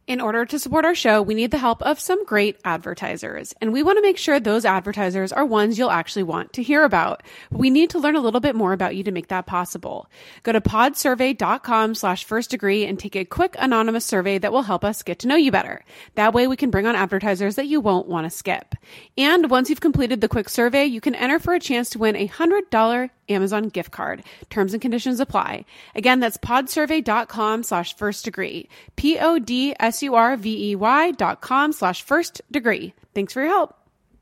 In order to support our show, we need the help of some great advertisers, and we want to make sure those advertisers are ones you'll actually want to hear about. We need to learn a little bit more about you to make that possible. Go to podsurvey.com/firstdegree and take a quick anonymous survey that will help us get to know you better. That way we can bring on advertisers that you won't want to skip. And once you've completed the quick survey, you can enter for a chance to win a $100 Amazon gift card. Terms and conditions apply. Again, that's podsurvey.com/firstdegree. podsurvey.com/firstdegree. Thanks for your help.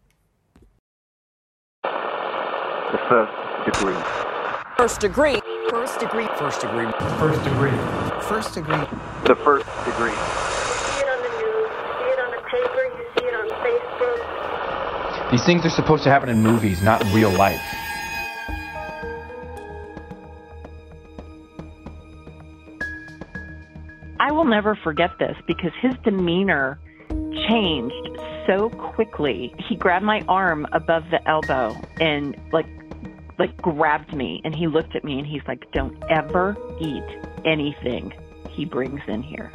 The first degree. First degree. First degree. First degree. First degree. First degree. The first degree. You see it on the news, you see it on the paper, you see it on Facebook. These things are supposed to happen in movies, not in real life. I will never forget this because his demeanor changed so quickly. He grabbed my arm above the elbow and like grabbed me, and he looked at me and he's like, "Don't ever eat anything he brings in here."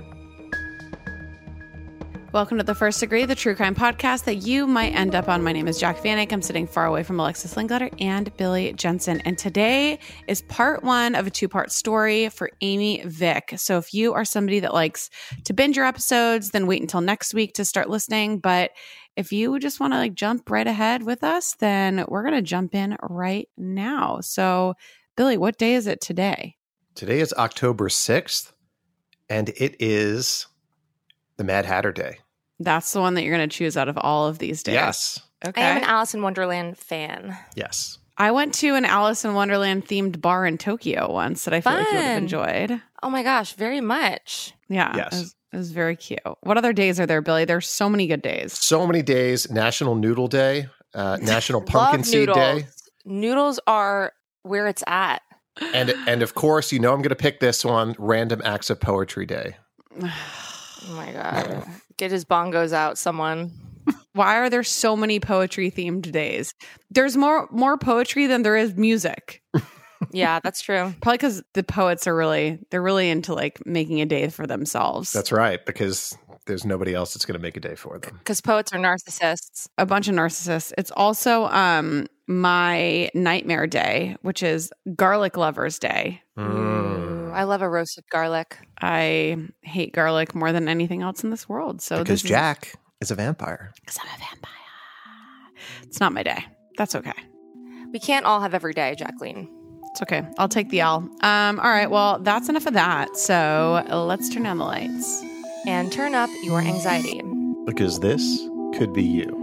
Welcome to The First Degree, the true crime podcast that you might end up on. My name is Jac Vanek. I'm sitting far away from Alexis Linkletter and Billy Jensen. And today is part one of a two-part story for Amy Vick. So if you are somebody that likes to binge your episodes, then wait until next week to start listening. But if you just want to jump right ahead with us, then we're going to jump in right now. So Billy, what day is it today? Today is October 6th, and it is the Mad Hatter Day. That's the one that you're going to choose out of all of these days. Yes. Okay. I am an Alice in Wonderland fan. Yes. I went to an Alice in Wonderland themed bar in Tokyo once that I feel like you would have enjoyed. Oh my gosh, very much. Yeah. Yes. It was very cute. What other days are there, Billy? There's so many good days. So many days. National Noodle Day, National Pumpkin Love Seed noodles. Day. Noodles are where it's at. And of course, I'm going to pick this one, Random Acts of Poetry Day. Oh my God. Get his bongos out, someone. Why are there so many poetry themed days? There's more poetry than there is music. Yeah, that's true. Probably because the poets are really into making a day for themselves. That's right, because there's nobody else that's going to make a day for them. Because poets are narcissists. A bunch of narcissists. It's also my nightmare day, which is Garlic Lovers Day. Ooh, I love a roasted garlic. I hate garlic more than anything else in this world. So because Jack is a vampire. Because I'm a vampire. It's not my day. That's okay. We can't all have every day, Jacqueline. It's okay. I'll take the L. All right. Well, that's enough of that. So let's turn down the lights. And turn up your anxiety. Because this could be you.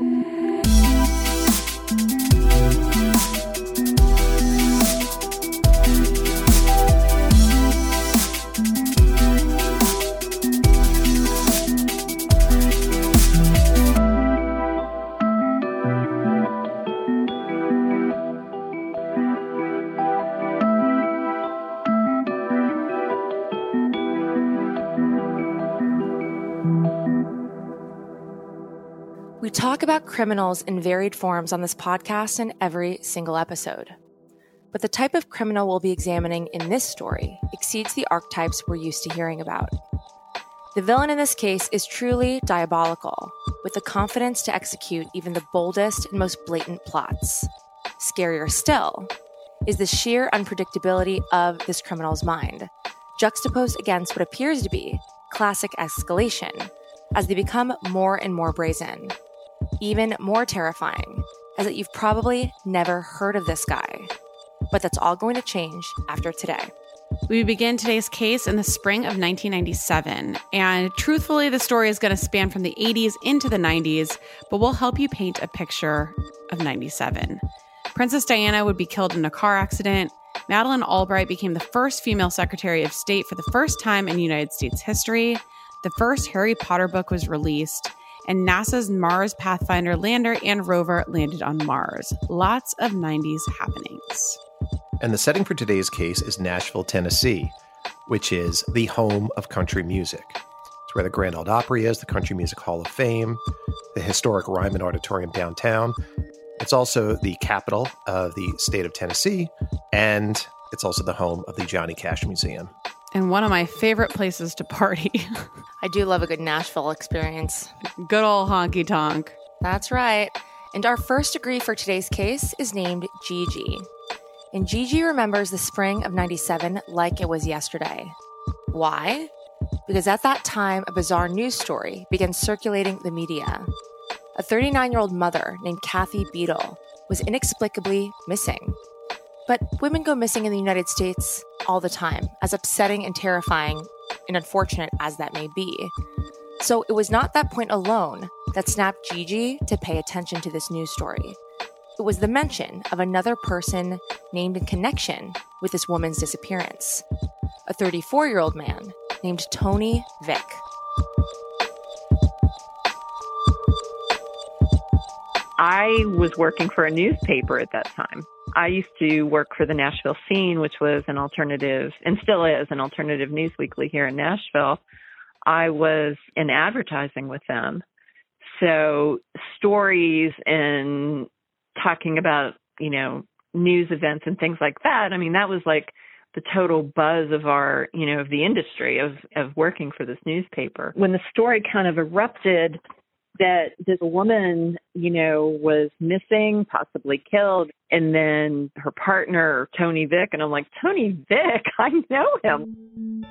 We talk about criminals in varied forms on this podcast in every single episode. But the type of criminal we'll be examining in this story exceeds the archetypes we're used to hearing about. The villain in this case is truly diabolical, with the confidence to execute even the boldest and most blatant plots. Scarier still is the sheer unpredictability of this criminal's mind, juxtaposed against what appears to be classic escalation as they become more and more brazen. Even more terrifying is that you've probably never heard of this guy. But that's all going to change after today. We begin today's case in the spring of 1997. And truthfully, the story is going to span from the 80s into the 90s, but we'll help you paint a picture of 97. Princess Diana would be killed in a car accident. Madeleine Albright became the first female Secretary of State for the first time in United States history. The first Harry Potter book was released, and NASA's Mars Pathfinder lander and rover landed on Mars. Lots of 90s happenings. And the setting for today's case is Nashville, Tennessee, which is the home of country music. It's where the Grand Ole Opry is, the Country Music Hall of Fame, the historic Ryman Auditorium downtown. It's also the capital of the state of Tennessee, and it's also the home of the Johnny Cash Museum. And one of my favorite places to party. I do love a good Nashville experience. Good old honky tonk. That's right. And our first degree for today's case is named Gigi. And Gigi remembers the spring of 97 like it was yesterday. Why? Because at that time, a bizarre news story began circulating the media. A 39-year-old mother named Kathy Beadle was inexplicably missing. But women go missing in the United States all the time, as upsetting and terrifying and unfortunate as that may be. So it was not that point alone that snapped Gigi to pay attention to this news story. It was the mention of another person named in connection with this woman's disappearance. A 34-year-old man named Tony Vick. I was working for a newspaper at that time. I used to work for the Nashville Scene, which was an alternative, and still is, an alternative news weekly here in Nashville. I was in advertising with them. So stories and talking about, news events and things like that, I mean, that was like the total buzz of our, of the industry of working for this newspaper. When the story kind of erupted that this woman, was missing, possibly killed, and then her partner, Tony Vick, and I'm like, Tony Vick, I know him.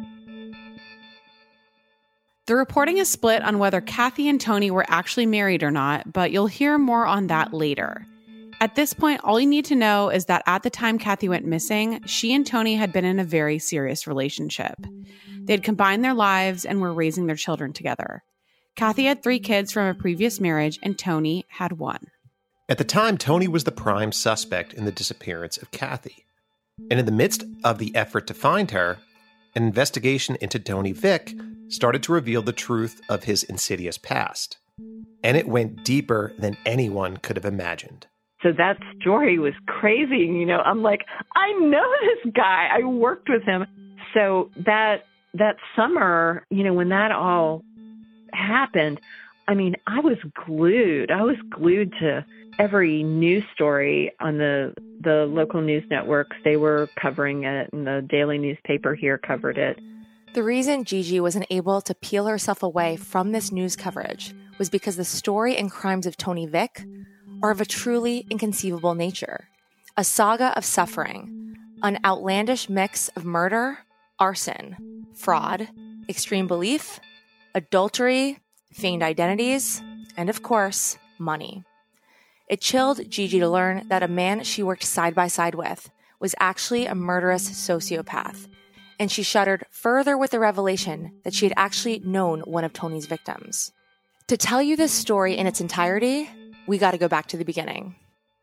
The reporting is split on whether Kathy and Tony were actually married or not, but you'll hear more on that later. At this point, all you need to know is that at the time Kathy went missing, she and Tony had been in a very serious relationship. They had combined their lives and were raising their children together. Kathy had 3 kids from a previous marriage, and Tony had 1. At the time, Tony was the prime suspect in the disappearance of Kathy. And in the midst of the effort to find her, an investigation into Tony Vick started to reveal the truth of his insidious past. And it went deeper than anyone could have imagined. So that story was crazy. I'm like, I know this guy. I worked with him. So that summer, when that all happened, I mean, I was glued. I was glued to every news story on the local news networks. They were covering it, and the daily newspaper here covered it. The reason Gigi wasn't able to peel herself away from this news coverage was because the story and crimes of Tony Vick are of a truly inconceivable nature. A saga of suffering, an outlandish mix of murder, arson, fraud, extreme belief, adultery, feigned identities, and of course, money. It chilled Gigi to learn that a man she worked side by side with was actually a murderous sociopath, and she shuddered further with the revelation that she had actually known one of Tony's victims. To tell you this story in its entirety, we got to go back to the beginning.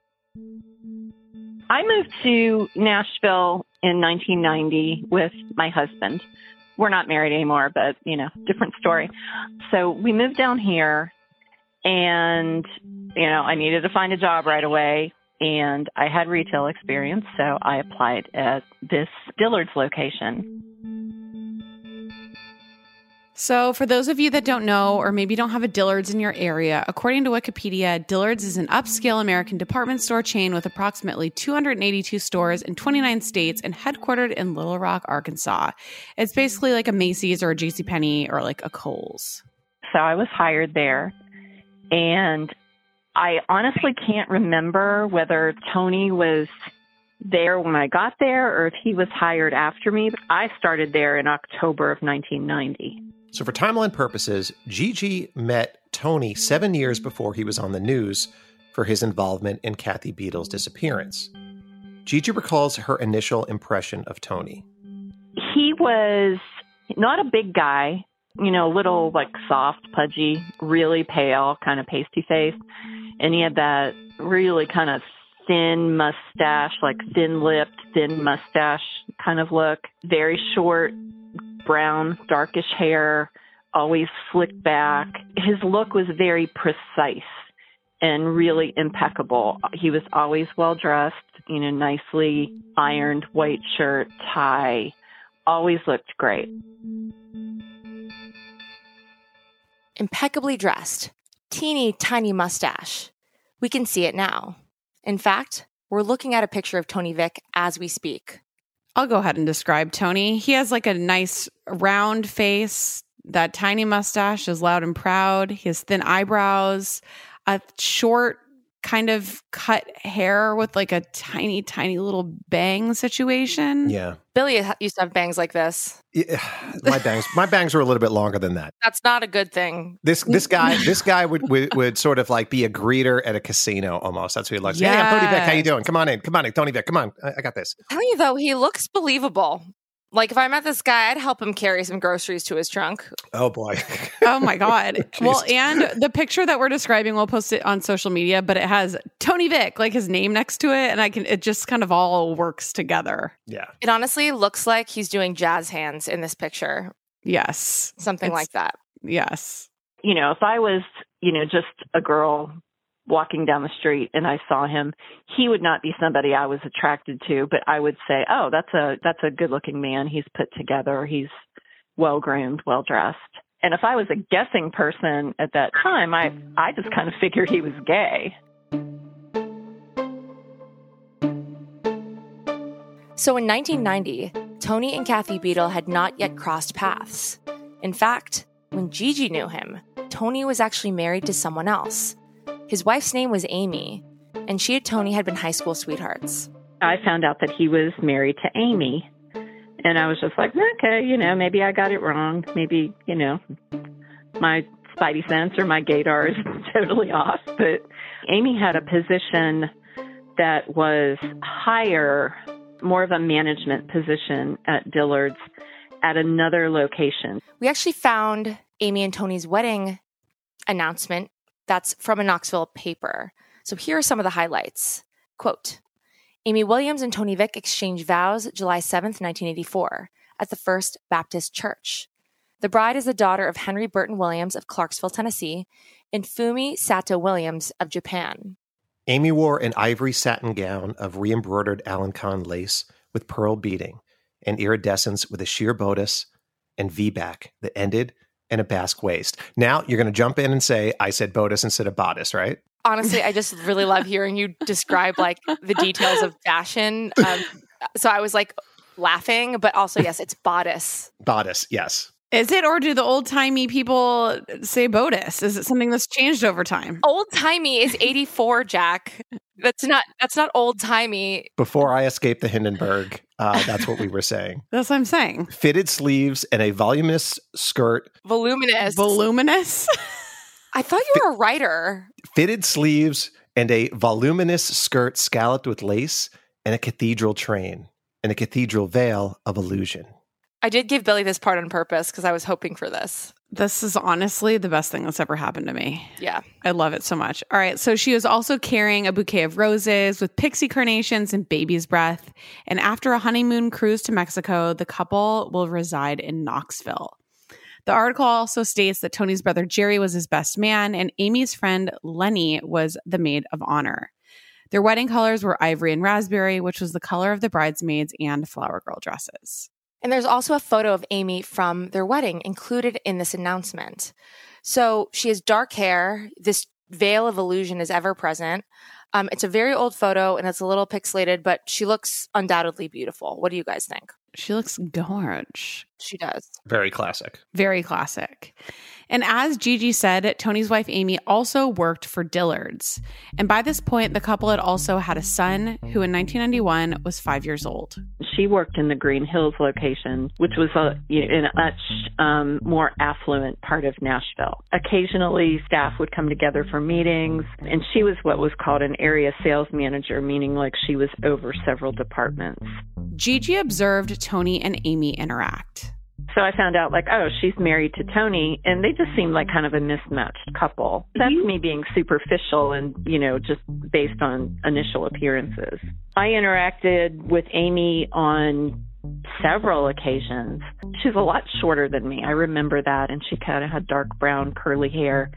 I moved to Nashville in 1990 with my husband. We're not married anymore, but, different story. So we moved down here and, I needed to find a job right away, and I had retail experience. So I applied at this Dillard's location. So for those of you that don't know, or maybe don't have a Dillard's in your area, according to Wikipedia, Dillard's is an upscale American department store chain with approximately 282 stores in 29 states and headquartered in Little Rock, Arkansas. It's basically like a Macy's or a JCPenney or like a Kohl's. So I was hired there, and I honestly can't remember whether Tony was there when I got there or if he was hired after me. But I started there in October of 1990. So for timeline purposes, Gigi met Tony 7 years before he was on the news for his involvement in Kathy Beadle's disappearance. Gigi recalls her initial impression of Tony. He was not a big guy, a little like soft, pudgy, really pale, kind of pasty face. And he had that really kind of thin mustache, like thin-lipped, thin mustache kind of look. Very short, brown, darkish hair, always slicked back. His look was very precise and really impeccable. He was always well-dressed, nicely ironed white shirt, tie, always looked great. Impeccably dressed, teeny tiny mustache. We can see it now. In fact, we're looking at a picture of Tony Vick as we speak. I'll go ahead and describe Tony. He has like a nice round face, that tiny mustache is loud and proud. He has thin eyebrows, a short kind of cut hair with like a tiny, tiny little bang situation. Yeah. Billy used to have bangs like this. Yeah, my bangs were a little bit longer than that. That's not a good thing. This guy would sort of like be a greeter at a casino almost. That's what he likes. Hey, I'm Tony Vick. How you doing? Come on in, Tony Vick. Come on, I got this. I'm telling you though, he looks believable. Like if I met this guy, I'd help him carry some groceries to his trunk. Oh boy. Oh my God. Well, and the picture that we're describing, we'll post it on social media, but it has Tony Vick, like his name next to it. And it just kind of all works together. Yeah. It honestly looks like he's doing jazz hands in this picture. Yes. Something like that. Yes. If I was, just a girl walking down the street and I saw him, he would not be somebody I was attracted to, but I would say, oh, that's a good looking man. He's put together. He's well groomed, well dressed. And if I was a guessing person at that time, I just kind of figured he was gay. So in 1990, Tony and Kathy Beadle had not yet crossed paths. In fact, when Gigi knew him, Tony was actually married to someone else. His wife's name was Amy, and she and Tony had been high school sweethearts. I found out that he was married to Amy, and I was just like, okay, maybe I got it wrong. Maybe, my spidey sense or my gaydar is totally off. But Amy had a position that was higher, more of a management position at Dillard's at another location. We actually found Amy and Tony's wedding announcement that's from a Knoxville paper. So here are some of the highlights. Quote, Amy Williams and Tony Vick exchanged vows July 7th, 1984 at the First Baptist Church. The bride is the daughter of Henry Burton Williams of Clarksville, Tennessee, and Fumi Sato Williams of Japan. Amy wore an ivory satin gown of re-embroidered Alencon lace with pearl beading and iridescence with a sheer bodice and V-back that ended in a basque waist. Now you're going to jump in and say, I said bodice instead of bodice, right? Honestly, I just really love hearing you describe like the details of fashion. So I was like laughing, but also, yes, it's bodice. Bodice, yes. Is it, or do the old-timey people say bodice? Is it something that's changed over time? Old-timey is 84, Jack. That's not old-timey. Before I escaped the Hindenburg, that's what we were saying. That's what I'm saying. Fitted sleeves and a voluminous skirt. Voluminous? I thought you were a writer. Fitted sleeves and a voluminous skirt scalloped with lace and a cathedral train and a cathedral veil of illusion. I did give Billy this part on purpose because I was hoping for this. This is honestly the best thing that's ever happened to me. Yeah. I love it so much. All right. So she was also carrying a bouquet of roses with pixie carnations and baby's breath. And after a honeymoon cruise to Mexico, the couple will reside in Knoxville. The article also states that Tony's brother Jerry was his best man and Amy's friend Lenny was the maid of honor. Their wedding colors were ivory and raspberry, which was the color of the bridesmaids and flower girl dresses. And there's also a photo of Amy from their wedding included in this announcement. So she has dark hair. This veil of illusion is ever present. It's a very old photo and it's a little pixelated, but she looks undoubtedly beautiful. What do you guys think? She looks gorge. She does. Very classic. Very classic. And as Gigi said, Tony's wife Amy also worked for Dillard's. And by this point, the couple had also had a son who in 1991 was 5 years old. She worked in the Green Hills location, which was in a much more affluent part of Nashville. Occasionally, staff would come together for meetings, and she was what was called an area sales manager, meaning like she was over several departments. Gigi observed Tony and Amy interact. So I found out, like, oh, she's married to Tony, and they just seemed like kind of a mismatched couple. That's me being superficial and, just based on initial appearances. I interacted with Amy on several occasions. She's a lot shorter than me. I remember that, and she kind of had dark brown curly hair,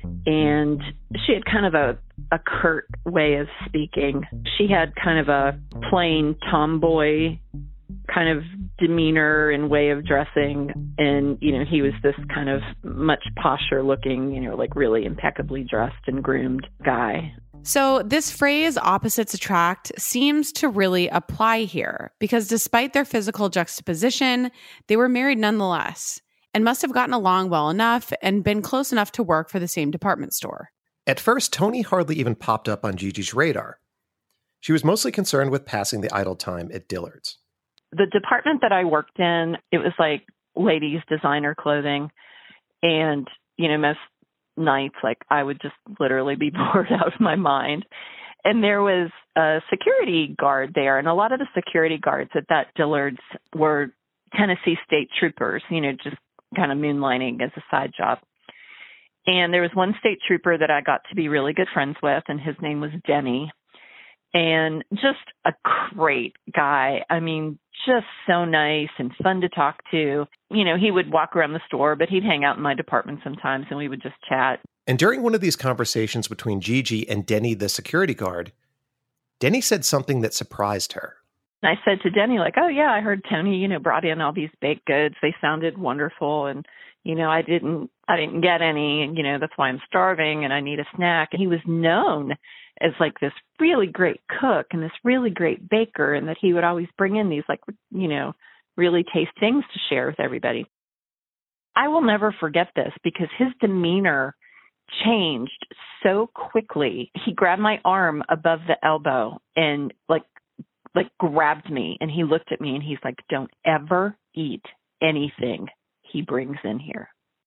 and she had kind of a curt way of speaking. She had kind of a plain tomboy kind of demeanor and way of dressing. And, he was this kind of much posher looking, like really impeccably dressed and groomed guy. So this phrase, opposites attract, seems to really apply here because despite their physical juxtaposition, they were married nonetheless. and must have gotten along well enough and been close enough to work for the same department store. At first, Toni hardly even popped up on Gigi's radar. She was mostly concerned with passing the idle time at Dillard's. The department that I worked in, it was like ladies' designer clothing. And, most nights, I would just literally be bored out of my mind. And there was a security guard there. And a lot of the security guards at that Dillard's were Tennessee state troopers, just kind of moonlighting as a side job. And there was one state trooper that I got to be really good friends with, and his name was Denny. And just a great guy. I mean, just so nice and fun to talk to. He would walk around the store, but he'd hang out in my department sometimes, and we would just chat. And during one of these conversations between Gigi and Denny, the security guard, Denny said something that surprised her. I said to Denny, oh, yeah, I heard Toni, brought in all these baked goods. They sounded wonderful. And, I didn't get any. And, that's why I'm starving and I need a snack. And he was known as this really great cook and this really great baker, and that he would always bring in these really taste things to share with everybody. I will never forget this because his demeanor changed so quickly. He grabbed my arm above the elbow and grabbed me, and he looked at me and he's like, "Don't ever eat anything he brings in here."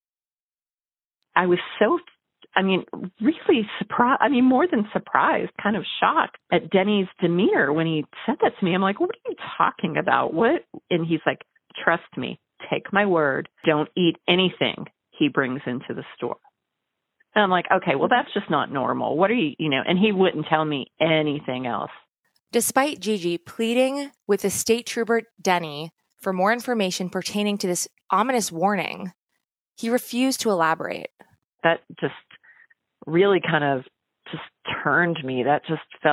I was really surprised. More than surprised, kind of shocked at Denny's demeanor when he said that to me. I'm like, "What are you talking about? What?" And he's like, "Trust me, take my word. Don't eat anything he brings into the store." And I'm like, "Okay, well, that's just not normal. What are you, and he wouldn't tell me anything else. Despite Gigi pleading with the state trooper Denny for more information pertaining to this ominous warning, he refused to elaborate. That just really kind of just turned me. That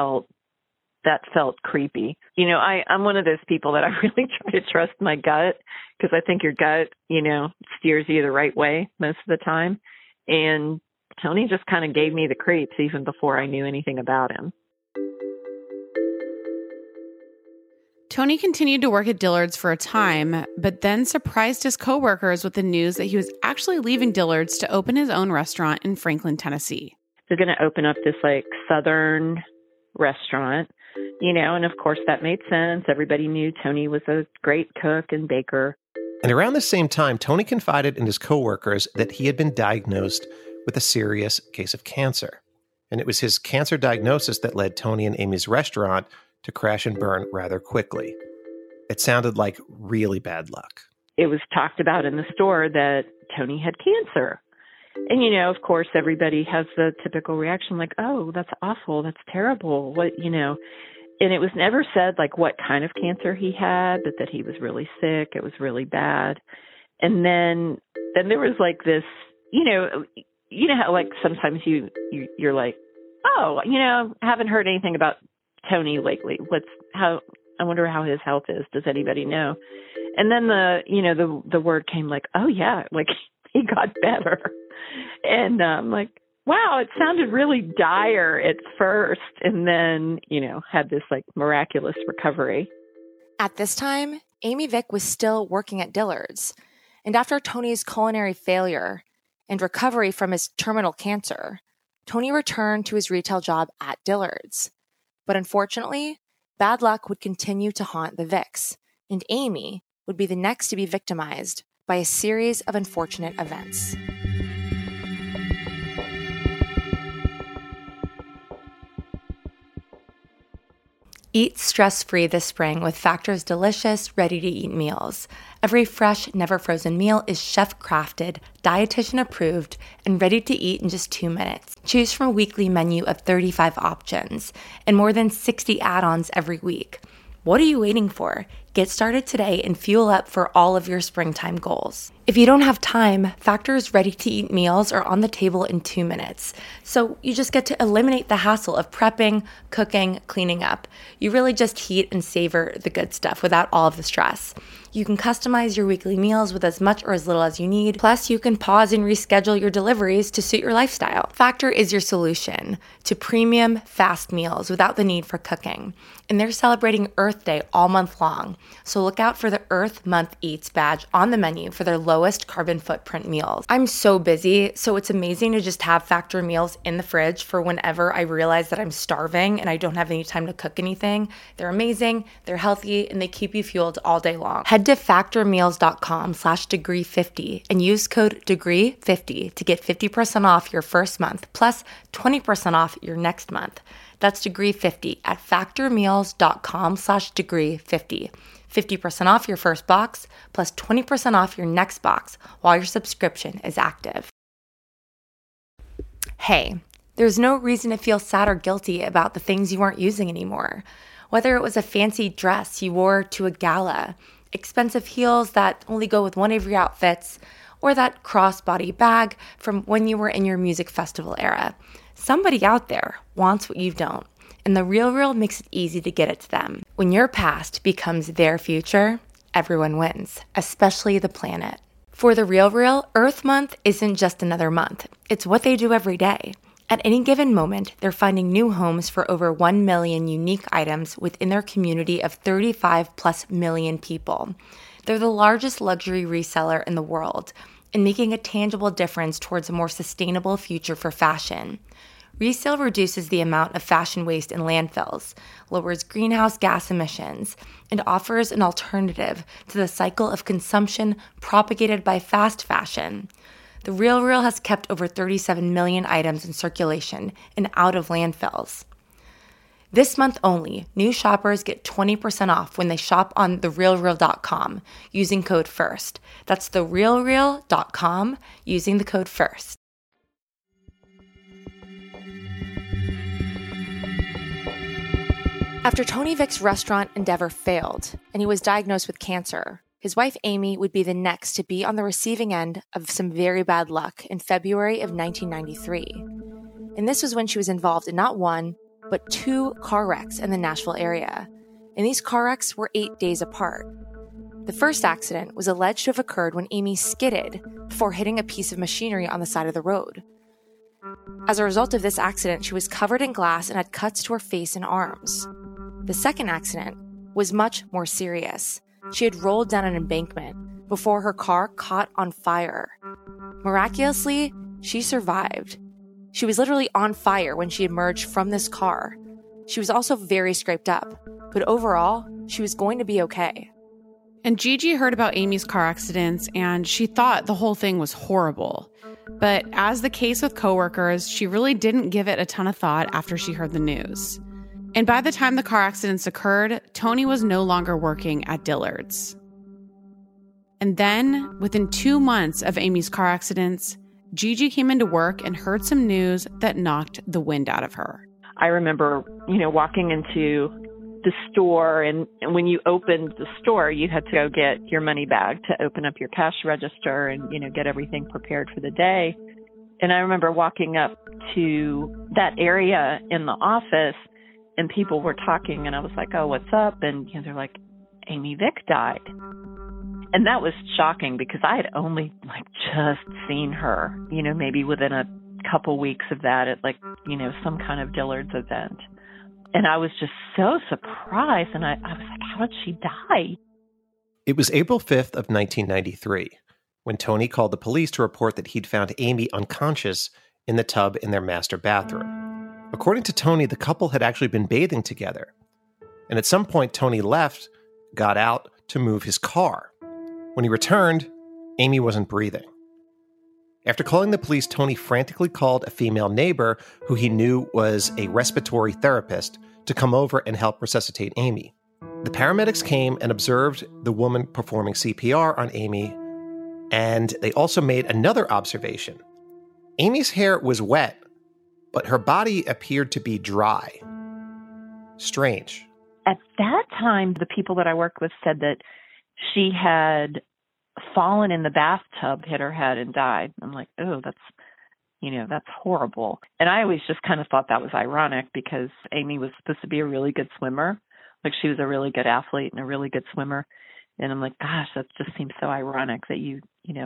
felt creepy. I'm one of those people that I really try to trust my gut, because I think your gut, steers you the right way most of the time. And Toni just kind of gave me the creeps even before I knew anything about him. Toni continued to work at Dillard's for a time, but then surprised his coworkers with the news that he was actually leaving Dillard's to open his own restaurant in Franklin, Tennessee. They're going to open up this Southern restaurant, and of course that made sense. Everybody knew Toni was a great cook and baker. And around the same time, Toni confided in his coworkers that he had been diagnosed with a serious case of cancer. And it was his cancer diagnosis that led Toni and Amy's restaurant to crash and burn rather quickly. It sounded like really bad luck. It was talked about in the store that Toni had cancer. And, of course, everybody has the typical reaction like, "Oh, that's awful. That's terrible." And it was never said what kind of cancer he had, but that he was really sick. It was really bad. And then there was this, how sometimes you're like, "Oh, haven't heard anything about Toni lately. I wonder how his health is. Does anybody know?" And then the word came "Oh yeah, he got better." And I'm like, wow, it sounded really dire at first, and then, had this miraculous recovery. At this time, Amy Vick was still working at Dillard's. And after Toni's culinary failure and recovery from his terminal cancer, Toni returned to his retail job at Dillard's. But unfortunately, bad luck would continue to haunt the Vicks, and Amy would be the next to be victimized by a series of unfortunate events. Eat stress-free this spring with Factor's delicious, ready-to-eat meals. Every fresh, never-frozen meal is chef-crafted, dietitian-approved, and ready to eat in just 2 minutes. Choose from a weekly menu of 35 options and more than 60 add-ons every week. What are you waiting for? Get started today and fuel up for all of your springtime goals. If you don't have time, Factor's ready-to-eat meals are on the table in 2 minutes. So you just get to eliminate the hassle of prepping, cooking, cleaning up. You really just heat and savor the good stuff without all of the stress. You can customize your weekly meals with as much or as little as you need. Plus, you can pause and reschedule your deliveries to suit your lifestyle. Factor is your solution to premium, fast meals without the need for cooking. And they're celebrating Earth Day all month long. So look out for the Earth Month Eats badge on the menu for their low lowest carbon footprint meals. I'm so busy, so it's amazing to just have Factor meals in the fridge for whenever I realize that I'm starving and I don't have any time to cook anything. They're amazing, they're healthy, and they keep you fueled all day long. Head to factormeals.com/degree50 and use code degree50 to get 50% off your first month plus 20% off your next month. That's degree50 at factormeals.com/degree50. 50% off your first box plus 20% off your next box while your subscription is active. Hey, there's no reason to feel sad or guilty about the things you aren't using anymore. Whether it was a fancy dress you wore to a gala, expensive heels that only go with one of your outfits, or that crossbody bag from when you were in your music festival era. Somebody out there wants what you don't, and The RealReal makes it easy to get it to them. When your past becomes their future, everyone wins, especially the planet. For The RealReal, Earth Month isn't just another month. It's what they do every day. At any given moment, they're finding new homes for over 1 million unique items within their community of 35+ million people. They're the largest luxury reseller in the world and making a tangible difference towards a more sustainable future for fashion. Resale reduces the amount of fashion waste in landfills, lowers greenhouse gas emissions, and offers an alternative to the cycle of consumption propagated by fast fashion. The RealReal has kept over 37 million items in circulation and out of landfills. This month only, new shoppers get 20% off when they shop on therealreal.com using code FIRST. That's therealreal.com using the code FIRST. After Tony Vic's restaurant endeavor failed and he was diagnosed with cancer, his wife Amy would be the next to be on the receiving end of some very bad luck in February of 1993. And this was when she was involved in not one, but 2 car wrecks in the Nashville area. And these car wrecks were 8 days apart. The first accident was alleged to have occurred when Amy skidded before hitting a piece of machinery on the side of the road. As a result of this accident, she was covered in glass and had cuts to her face and arms. The second accident was much more serious. She had rolled down an embankment before her car caught on fire. Miraculously, she survived. She was literally on fire when she emerged from this car. She was also very scraped up, but overall, she was going to be okay. And Gigi heard about Amy's car accidents and she thought the whole thing was horrible. But as the case with coworkers, she really didn't give it a ton of thought after she heard the news. And by the time the car accidents occurred, Tony was no longer working at Dillard's. And then, within 2 months of Amy's car accidents, Gigi came into work and heard some news that knocked the wind out of her. I remember, walking into the store, and when you opened the store, you had to go get your money bag to open up your cash register and, get everything prepared for the day. And I remember walking up to that area in the office, and people were talking, and I was like, oh, what's up? And they're like, Amy Vick died. And that was shocking because I had only just seen her, maybe within a couple weeks of that at some kind of Dillard's event. And I was just so surprised. And I was like, how did she die? It was April 5th of 1993 when Tony called the police to report that he'd found Amy unconscious in the tub in their master bathroom. According to Tony, the couple had actually been bathing together. And at some point, Tony left, got out to move his car. When he returned, Amy wasn't breathing. After calling the police, Tony frantically called a female neighbor who he knew was a respiratory therapist to come over and help resuscitate Amy. The paramedics came and observed the woman performing CPR on Amy, and they also made another observation. Amy's hair was wet, but her body appeared to be dry. Strange. At that time, the people that I worked with said that she had fallen in the bathtub, hit her head, and died. I'm like, oh, that's horrible. And I always just kind of thought that was ironic because Amy was supposed to be a really good swimmer. She was a really good athlete and a really good swimmer. And I'm like, gosh, that just seems so ironic that you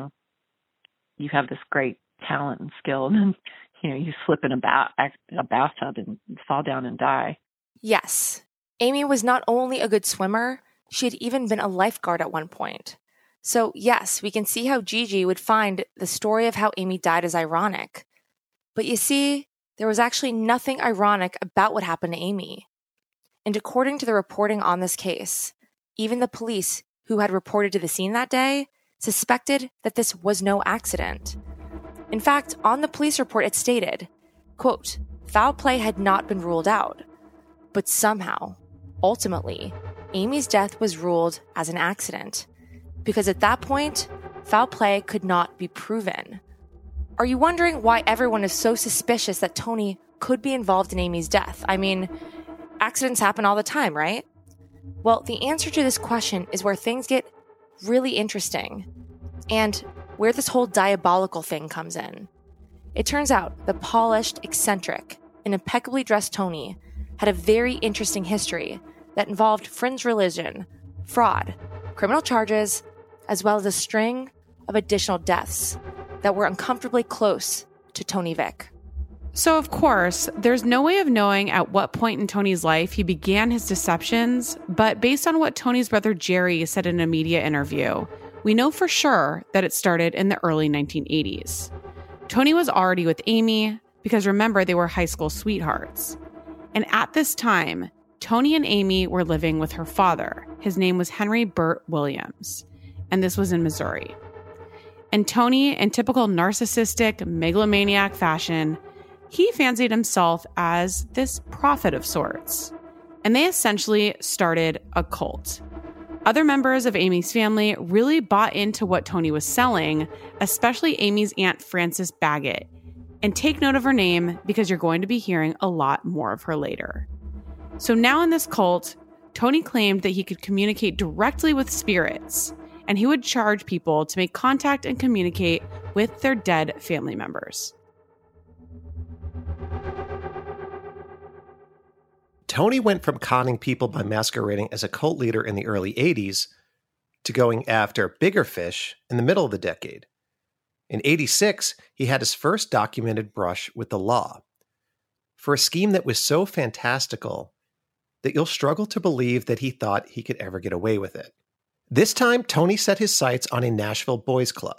have this great talent and skill, and then, you slip in a bathtub and fall down and die. Yes. Amy was not only a good swimmer, she had even been a lifeguard at one point. So yes, we can see how Gigi would find the story of how Amy died is ironic. But you see, there was actually nothing ironic about what happened to Amy. And according to the reporting on this case, even the police who had reported to the scene that day suspected that this was no accident. In fact, on the police report it stated, quote, "Foul play had not been ruled out, but somehow, ultimately, Amy's death was ruled as an accident, because at that point, foul play could not be proven." Are you wondering why everyone is so suspicious that Tony could be involved in Amy's death? I mean, accidents happen all the time, right? Well, the answer to this question is where things get really interesting and where this whole diabolical thing comes in. It turns out the polished, eccentric, and impeccably dressed Tony had a very interesting history that involved fringe religion, fraud, criminal charges, as well as a string of additional deaths that were uncomfortably close to Tony Vick. So, of course, there's no way of knowing at what point in Tony's life he began his deceptions, but based on what Tony's brother Jerry said in a media interview, we know for sure that it started in the early 1980s. Tony was already with Amy because, remember, they were high school sweethearts. And at this time, Tony and Amy were living with her father. His name was Henry Burt Williams, and this was in Missouri. And Tony, in typical narcissistic, megalomaniac fashion, he fancied himself as this prophet of sorts. And they essentially started a cult. Other members of Amy's family really bought into what Tony was selling, especially Amy's aunt Frances Baggett. And take note of her name because you're going to be hearing a lot more of her later. So now in this cult, Tony claimed that he could communicate directly with spirits, and he would charge people to make contact and communicate with their dead family members. Tony went from conning people by masquerading as a cult leader in the early 80s to going after bigger fish in the middle of the decade. In 86, he had his first documented brush with the law for a scheme that was so fantastical that you'll struggle to believe that he thought he could ever get away with it. This time, Tony set his sights on a Nashville boys club.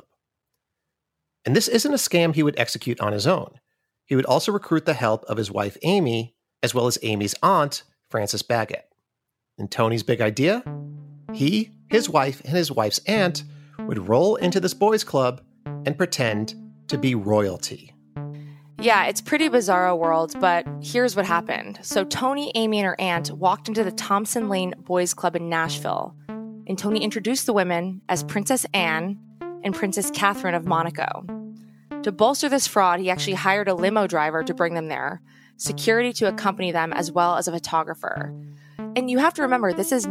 And this isn't a scam he would execute on his own. He would also recruit the help of his wife, Amy, as well as Amy's aunt, Frances Baggett. And Tony's big idea? He, his wife, and his wife's aunt would roll into this boys club and pretend to be royalty. Yeah, it's pretty bizarro world, but here's what happened. So Tony, Amy, and her aunt walked into the Thompson Lane Boys Club in Nashville, and Tony introduced the women as Princess Anne and Princess Catherine of Monaco. To bolster this fraud, he actually hired a limo driver to bring them there, security to accompany them, as well as a photographer. And you have to remember, this is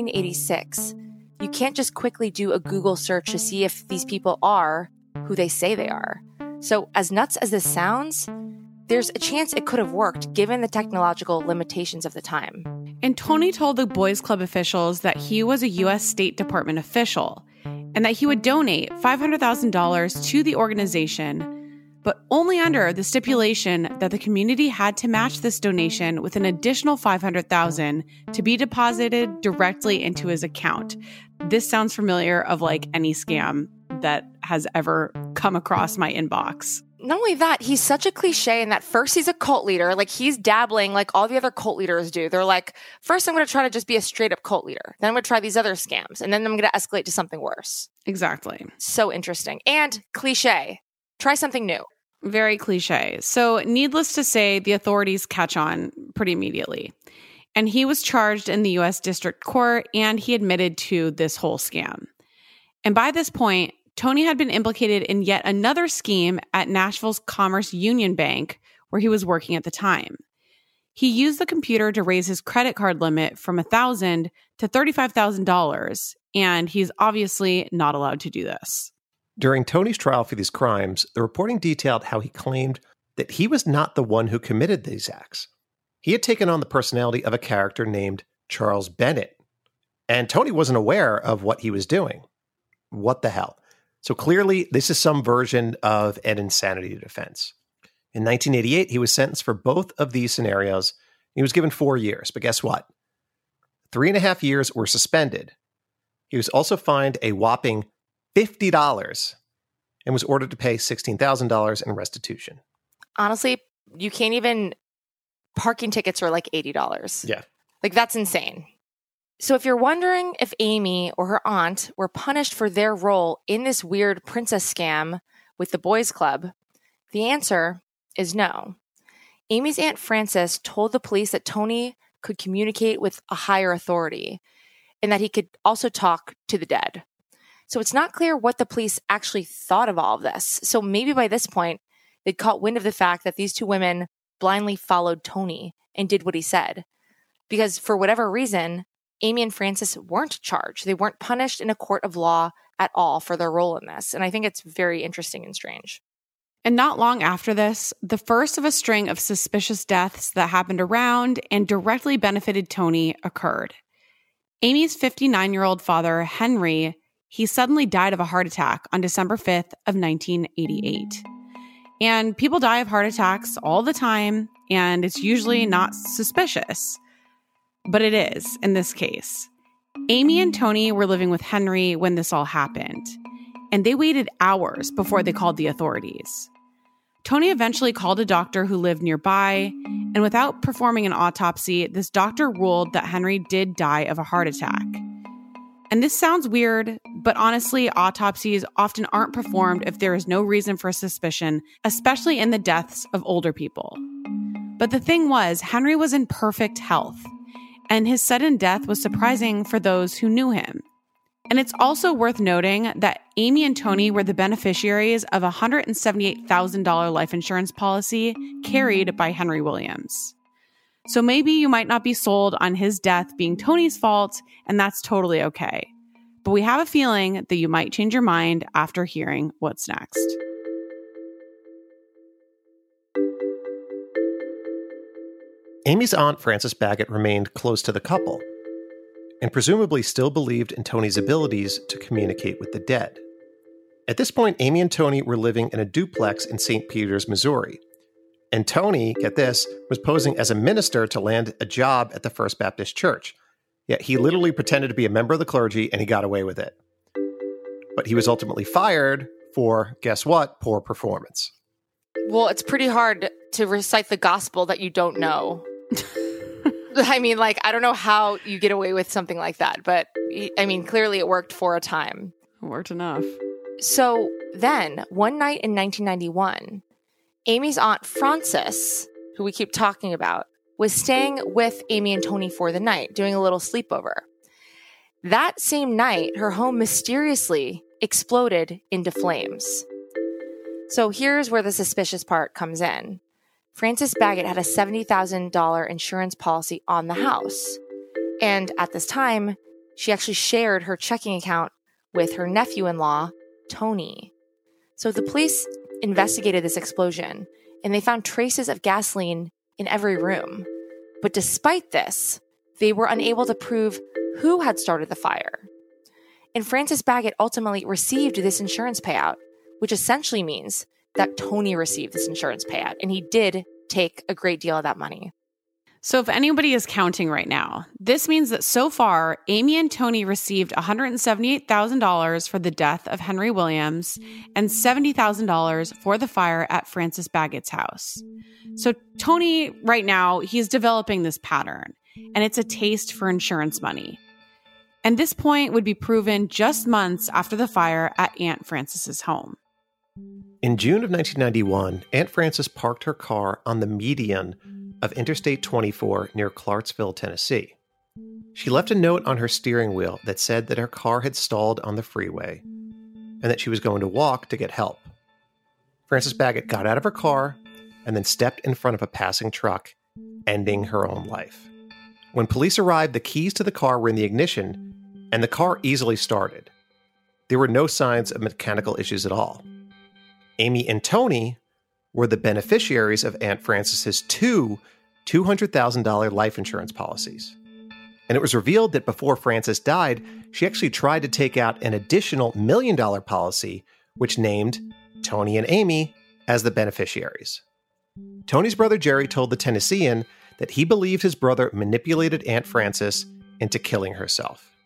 1986. You can't just quickly do a Google search to see if these people are who they say they are. So as nuts as this sounds, there's a chance it could have worked given the technological limitations of the time. And Tony told the Boys Club officials that he was a U.S. State Department official and that he would donate $500,000 to the organization, but only under the stipulation that the community had to match this donation with an additional $500,000 to be deposited directly into his account. This sounds familiar of like any scam that has ever come across my inbox. Not only that, he's such a cliche in that first he's a cult leader, like he's dabbling like all the other cult leaders do. They're like, first I'm going to try to just be a straight up cult leader. Then I'm going to try these other scams. And then I'm going to escalate to something worse. Exactly. So interesting. And cliche. Try something new. Very cliche. So needless to say, the authorities catch on pretty immediately. And he was charged in the U.S. District Court, and he admitted to this whole scam. And by this point, Tony had been implicated in yet another scheme at Nashville's Commerce Union Bank, where he was working at the time. He used the computer to raise his credit card limit from $1,000 to $35,000, and he's obviously not allowed to do this. During Tony's trial for these crimes, the reporting detailed how he claimed that he was not the one who committed these acts. He had taken on the personality of a character named Charles Bennett, and Tony wasn't aware of what he was doing. What the hell? So clearly, this is some version of an insanity defense. In 1988, he was sentenced for both of these scenarios. He was given 4 years, but guess what? 3.5 years were suspended. He was also fined a whopping $50 and was ordered to pay $16,000 in restitution. Honestly, you can't even... Parking tickets are like $80. Yeah. Like, that's insane. So if you're wondering if Amy or her aunt were punished for their role in this weird princess scam with the boys club, the answer is no. Amy's Aunt Frances told the police that Tony could communicate with a higher authority and that he could also talk to the dead. So it's not clear what the police actually thought of all of this. So maybe by this point, they'd caught wind of the fact that these two women blindly followed Tony and did what he said. Because for whatever reason, Amy and Frances weren't charged. They weren't punished in a court of law at all for their role in this. And I think it's very interesting and strange. And not long after this, the first of a string of suspicious deaths that happened around and directly benefited Tony occurred. Amy's 59-year-old father, Henry, he suddenly died of a heart attack on December 5th of 1988. And people die of heart attacks all the time, and it's usually not suspicious. But it is in this case. Amy and Tony were living with Henry when this all happened, and they waited hours before they called the authorities. Tony eventually called a doctor who lived nearby, and without performing an autopsy, this doctor ruled that Henry did die of a heart attack. And this sounds weird, but honestly, autopsies often aren't performed if there is no reason for suspicion, especially in the deaths of older people. But the thing was, Henry was in perfect health, and his sudden death was surprising for those who knew him. And it's also worth noting that Amy and Tony were the beneficiaries of a $178,000 life insurance policy carried by Henry Williams. So maybe you might not be sold on his death being Tony's fault, and that's totally okay. But we have a feeling that you might change your mind after hearing what's next. Amy's aunt, Frances Bagot, remained close to the couple and presumably still believed in Tony's abilities to communicate with the dead. At this point, Amy and Tony were living in a duplex in St. Peters, Missouri. And Tony, get this, was posing as a minister to land a job at the First Baptist Church. Yet he literally pretended to be a member of the clergy, and he got away with it. But he was ultimately fired for, guess what, poor performance. Well, it's pretty hard to recite the gospel that you don't know. I mean, like, I don't know how you get away with something like that, but I mean, clearly it worked for a time. It worked enough. So then, one night in 1991, Amy's aunt Frances, who we keep talking about, was staying with Amy and Tony for the night, doing a little sleepover. That same night, her home mysteriously exploded into flames. So here's where the suspicious part comes in. Frances Bagot had a $70,000 insurance policy on the house. And at this time, she actually shared her checking account with her nephew-in-law, Tony. So the police investigated this explosion, and they found traces of gasoline in every room. But despite this, they were unable to prove who had started the fire. And Frances Bagot ultimately received this insurance payout, which essentially means that Tony received this insurance payout, and he did take a great deal of that money. So if anybody is counting right now, this means that so far, Amy and Tony received $178,000 for the death of Henry Williams and $70,000 for the fire at Frances Bagot's house. So Tony, right now, he's developing this pattern, and it's a taste for insurance money. And this point would be proven just months after the fire at Aunt Frances's home. In June of 1991, Aunt Frances parked her car on the median of Interstate 24 near Clarksville, Tennessee. She left a note on her steering wheel that said that her car had stalled on the freeway and that she was going to walk to get help. Frances Bagot got out of her car and then stepped in front of a passing truck, ending her own life. When police arrived, the keys to the car were in the ignition, and the car easily started. There were no signs of mechanical issues at all. Amy and Tony were the beneficiaries of Aunt Frances's two $200,000 life insurance policies. And it was revealed that before Frances died, she actually tried to take out an additional $1 million policy, which named Tony and Amy as the beneficiaries. Tony's brother Jerry told the Tennessean that he believed his brother manipulated Aunt Frances into killing herself.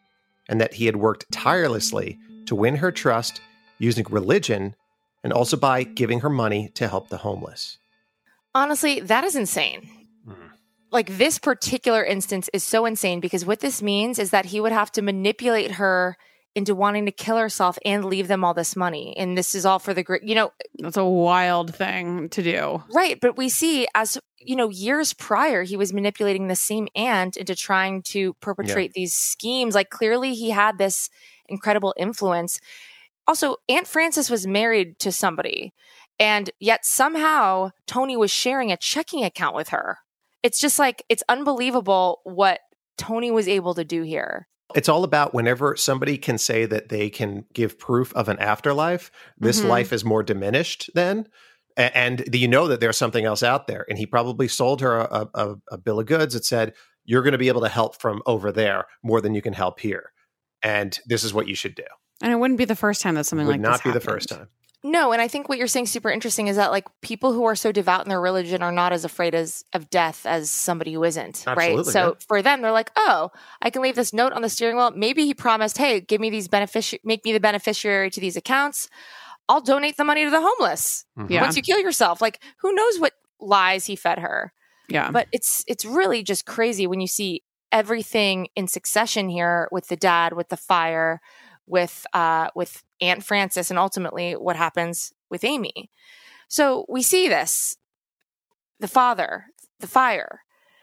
and that he had worked tirelessly to win her trust using religion and also by giving her money to help the homeless. Honestly, that is insane. Like, this particular instance is so insane because what this means is that he would have to manipulate her into wanting to kill herself and leave them all this money. And this is all for the great, That's a wild thing to do. Right. But we see, as years prior, he was manipulating the same aunt into trying to perpetrate these schemes. Like, clearly he had this incredible influence. Also, Aunt Frances was married to somebody, and yet somehow Tony was sharing a checking account with her. It's just like, it's unbelievable what Tony was able to do here. It's all about whenever somebody can say that they can give proof of an afterlife, this life is more diminished then. And that there's something else out there. And he probably sold her a bill of goods that said, you're going to be able to help from over there more than you can help here. And this is what you should do. And it wouldn't be the first time that something like this happened. Would not be the first time. No, and I think what you're saying is super interesting is that, like, people who are so devout in their religion are not as afraid of death as somebody who isn't, Absolutely, right? So for them, they're like, oh, I can leave this note on the steering wheel. Maybe he promised, hey, give me these make me the beneficiary to these accounts. I'll donate the money to the homeless once you kill yourself. Like, who knows what lies he fed her? Yeah. But it's really just crazy when you see everything in succession here with the dad, with the fire, with Aunt Frances, and ultimately what happens with Amy. So we see this, the father, the fire,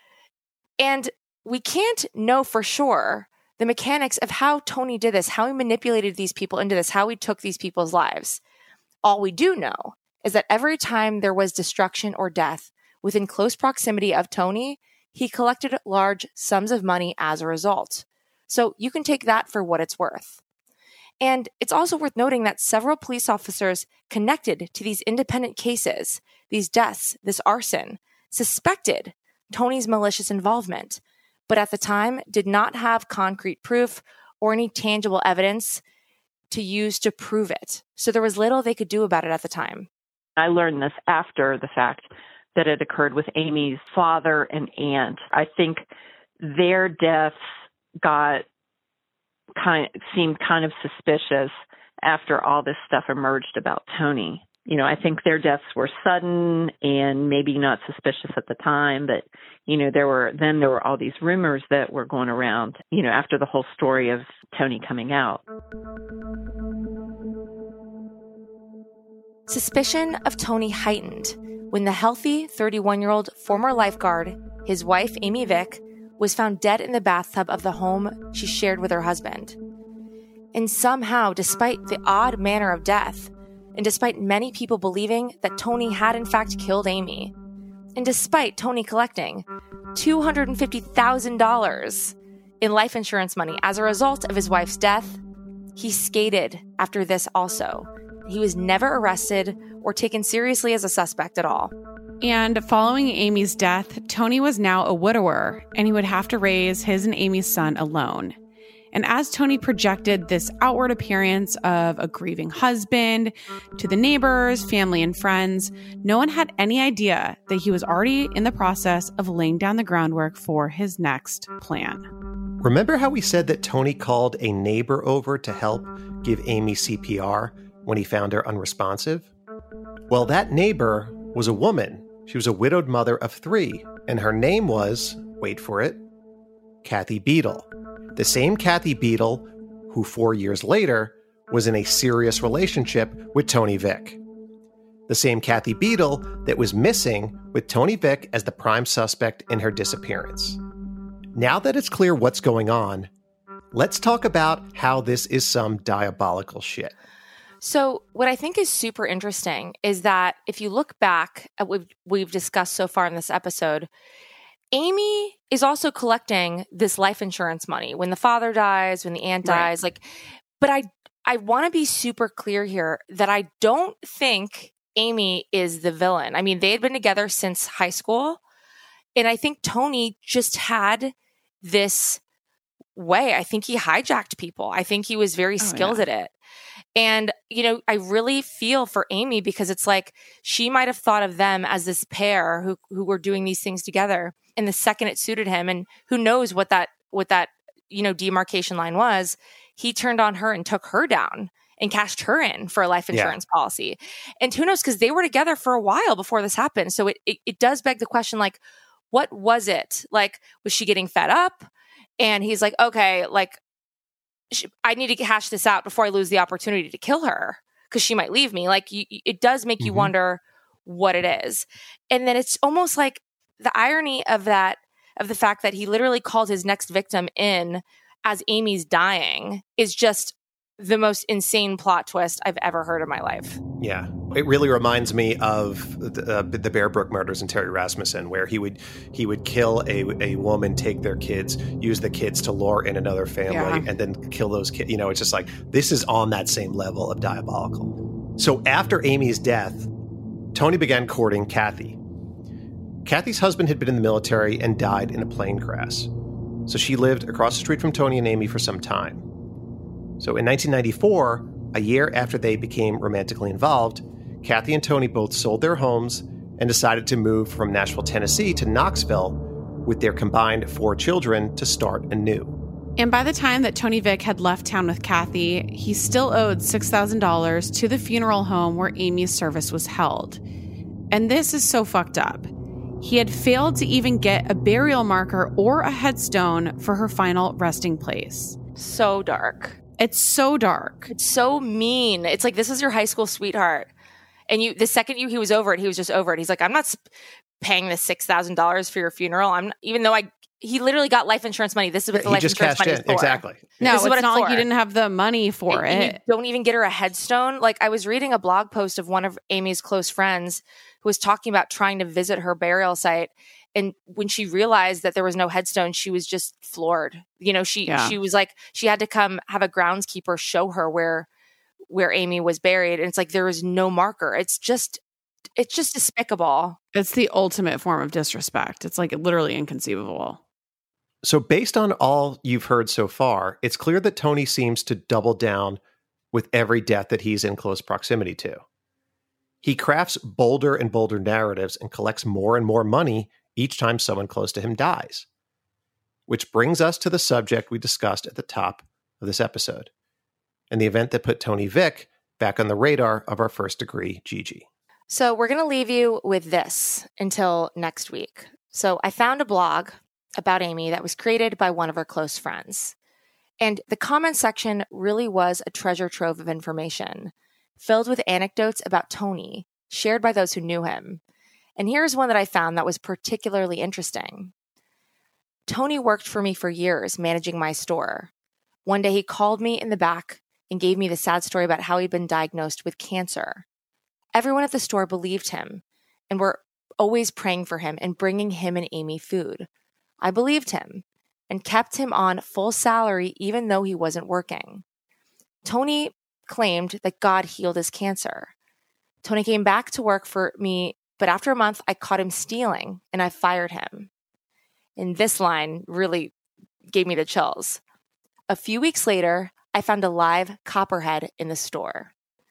and we can't know for sure the mechanics of how Tony did this, how he manipulated these people into this, how he took these people's lives. All we do know is that every time there was destruction or death within close proximity of Tony, he collected large sums of money as a result. So you can take that for what it's worth. And it's also worth noting that several police officers connected to these independent cases, these deaths, this arson, suspected Tony's malicious involvement, but at the time did not have concrete proof or any tangible evidence to use to prove it. So there was little they could do about it at the time. I learned this after the fact that it occurred with Amy's father and aunt. I think their deaths seemed kind of suspicious after all this stuff emerged about Tony. I think their deaths were sudden and maybe not suspicious at the time, but, there were all these rumors that were going around, after the whole story of Tony coming out. Suspicion of Tony heightened when the healthy 31-year-old former lifeguard, his wife, Amy Vick, was found dead in the bathtub of the home she shared with her husband. And somehow, despite the odd manner of death, and despite many people believing that Tony had in fact killed Amy, and despite Tony collecting $250,000 in life insurance money as a result of his wife's death, he skated after this also. He was never arrested or taken seriously as a suspect at all. And following Amy's death, Tony was now a widower, and he would have to raise his and Amy's son alone. And as Tony projected this outward appearance of a grieving husband to the neighbors, family, and friends, no one had any idea that he was already in the process of laying down the groundwork for his next plan. Remember how we said that Tony called a neighbor over to help give Amy CPR when he found her unresponsive? Well, that neighbor was a woman. She was a widowed mother of 3, and her name was, wait for it, Kathy Beadle. The same Kathy Beadle who 4 years later was in a serious relationship with Tony Vick. The same Kathy Beadle that was missing with Tony Vick as the prime suspect in her disappearance. Now that it's clear what's going on, let's talk about how this is some diabolical shit. So what I think is super interesting is that if you look back at what we've discussed so far in this episode, Amy is also collecting this life insurance money when the father dies, when the aunt dies. But I want to be super clear here that I don't think Amy is the villain. I mean, they had been together since high school, and I think Tony just had this way. I think he hijacked people. I think he was very skilled at it. And, I really feel for Amy because it's like she might have thought of them as this pair who were doing these things together. And the second it suited him, and who knows what that demarcation line was, he turned on her and took her down and cashed her in for a life insurance policy. And who knows, because they were together for a while before this happened. So it does beg the question, like, what was it? Like, was she getting fed up? And he's like, okay, like, I need to hash this out before I lose the opportunity to kill her because she might leave me. Like, it does make you wonder what it is. And then it's almost like the irony of the fact that he literally called his next victim in as Amy's dying is just the most insane plot twist I've ever heard in my life. Yeah. It really reminds me of the Bear Brook murders and Terry Rasmussen, where he would kill a woman, take their kids, use the kids to lure in another family, and then kill those kids. You know, it's just like, this is on that same level of diabolical. So after Amy's death, Tony began courting Kathy. Kathy's husband had been in the military and died in a plane crash. So she lived across the street from Tony and Amy for some time. So in 1994, a year after they became romantically involved, Kathy and Tony both sold their homes and decided to move from Nashville, Tennessee to Knoxville with their combined 4 children to start anew. And by the time that Tony Vick had left town with Kathy, he still owed $6,000 to the funeral home where Amy's service was held. And this is so fucked up. He had failed to even get a burial marker or a headstone for her final resting place. So dark. It's so dark. It's so mean. It's like, this is your high school sweetheart. And the second he was over it, he was just over it. He's like, I'm not paying the $6,000 for your funeral. He literally got life insurance money. This is what the life insurance money is for. Exactly. No, it's not like he didn't have the money for it. You don't even get her a headstone. Like, I was reading a blog post of one of Amy's close friends who was talking about trying to visit her burial site. And when she realized that there was no headstone, she was just floored. You know, she was like, she had to come have a groundskeeper show her where Amy was buried. And it's like, there was no marker. It's just despicable. It's the ultimate form of disrespect. It's like literally inconceivable. So based on all you've heard so far, it's clear that Tony seems to double down with every death that he's in close proximity to. He crafts bolder and bolder narratives and collects more and more money each time someone close to him dies. Which brings us to the subject we discussed at the top of this episode, and the event that put Tony Vick back on the radar of our first degree Gigi. So we're going to leave you with this until next week. So I found a blog about Amy that was created by one of her close friends. And the comment section really was a treasure trove of information, filled with anecdotes about Tony, shared by those who knew him. And here's one that I found that was particularly interesting. Tony worked for me for years, managing my store. One day he called me in the back and gave me the sad story about how he'd been diagnosed with cancer. Everyone at the store believed him and were always praying for him and bringing him and Amy food. I believed him and kept him on full salary even though he wasn't working. Tony claimed that God healed his cancer. Tony came back to work for me, but after a month, I caught him stealing and I fired him. And this line really gave me the chills. A few weeks later, I found a live copperhead in the store.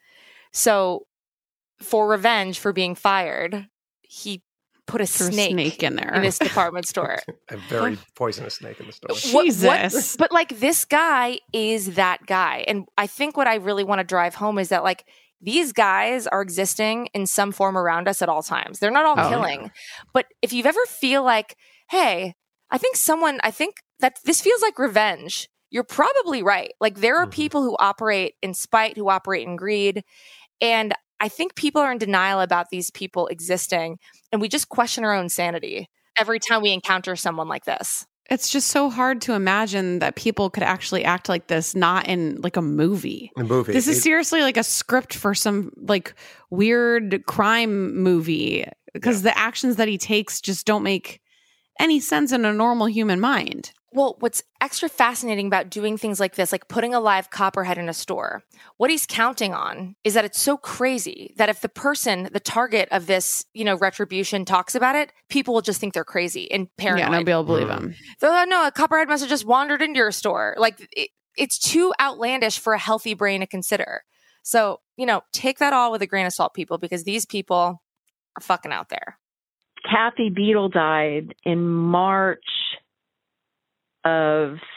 So for revenge for being fired, he put a snake in there in this department store. A very poisonous snake in the store. Jesus. But like, this guy is that guy. And I think what I really want to drive home is that, like, these guys are existing in some form around us at all times. They're not all killing. Yeah. But if you've ever feel like, hey, I think that this feels like revenge, you're probably right. Like, there are people who operate in spite, who operate in greed. And I think people are in denial about these people existing. And we just question our own sanity every time we encounter someone like this. It's just so hard to imagine that people could actually act like this, not in like a movie. This is seriously like a script for some like weird crime movie, because the actions that he takes just don't make any sense in a normal human mind. Well, what's extra fascinating about doing things like this, like putting a live copperhead in a store, what he's counting on is that it's so crazy that if the person, the target of this, retribution talks about it, people will just think they're crazy and paranoid. Yeah, nobody will believe him. So, no, a copperhead must have just wandered into your store. Like, it's too outlandish for a healthy brain to consider. So, take that all with a grain of salt, people, because these people are fucking out there. Kathy Beadle died in March of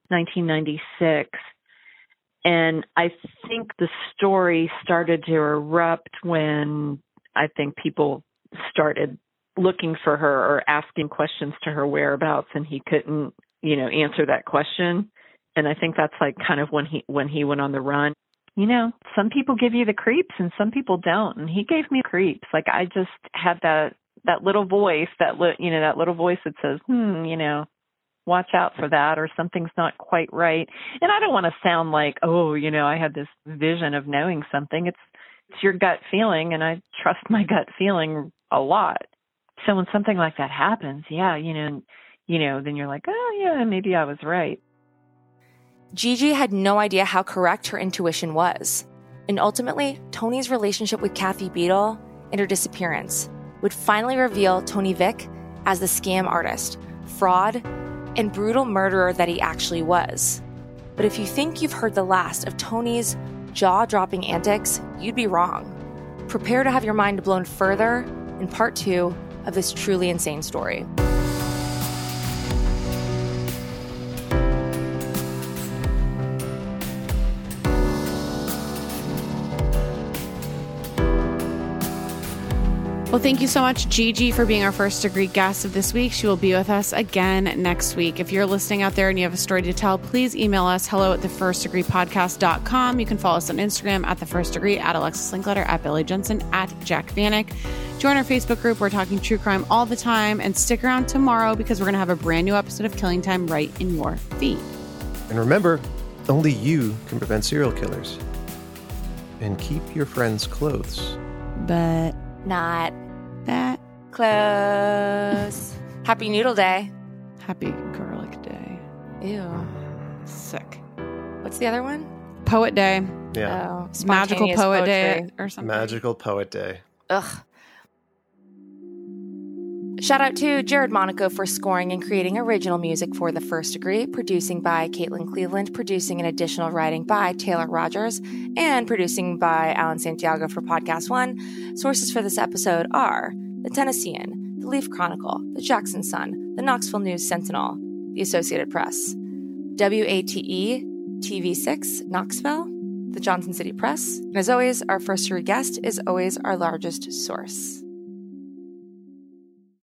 1996. And I think the story started to erupt when I think people started looking for her or asking questions to her whereabouts, and he couldn't, answer that question. And I think that's like kind of when he went on the run. Some people give you the creeps and some people don't. And he gave me creeps. Like I just had that little voice, that little voice that says, watch out for that, or something's not quite right. And I don't want to sound like, I had this vision of knowing something. It's your gut feeling, and I trust my gut feeling a lot. So when something like that happens, then you're like, oh yeah, maybe I was right. Gigi had no idea how correct her intuition was. And ultimately, Tony's relationship with Kathy Beadle and her disappearance would finally reveal Tony Vick as the scam artist, fraud, and brutal murderer that he actually was. But if you think you've heard the last of Tony's jaw-dropping antics, you'd be wrong. Prepare to have your mind blown further in part 2 of this truly insane story. Well, thank you so much, Gigi, for being our first degree guest of this week. She will be with us again next week. If you're listening out there and you have a story to tell, please email us hello@thefirstdegreepodcast.com. You can follow us on Instagram at The First Degree, at Alexis Linkletter, at Billy Jensen, at Jack Vanek. Join our Facebook group. We're talking true crime all the time. And stick around tomorrow because we're going to have a brand new episode of Killing Time right in your feed. And remember, only you can prevent serial killers. And keep your friends' clothes. But Not that close. Happy Noodle Day. Happy Garlic Day. Ew. Sick. What's the other one? Poet Day. Yeah. Oh, Magical spontaneous Poet poetry. Day or something. Magical Poet Day. Ugh. Shout out to Jared Monaco for scoring and creating original music for The First Degree, producing by Caitlin Cleveland, producing and additional writing by Taylor Rogers, and producing by Alan Santiago for Podcast One. Sources for this episode are The Tennessean, The Leaf Chronicle, The Jackson Sun, The Knoxville News Sentinel, The Associated Press, WATE TV6 Knoxville, The Johnson City Press, and as always, our First Degree guest is always our largest source.